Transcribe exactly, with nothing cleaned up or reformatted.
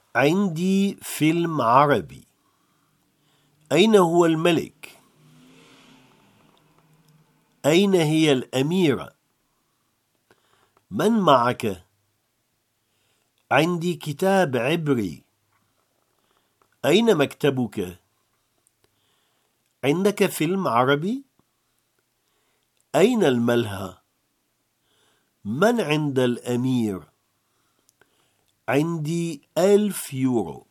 عندي فيلم عربي. أين هو الملك؟ أين هي الأميرة؟ من معك؟ عندي كتاب عبري. أين مكتبك؟ عندك فيلم عربي؟ أين الملهى؟ من عند الأمير؟ عندي ألف يورو.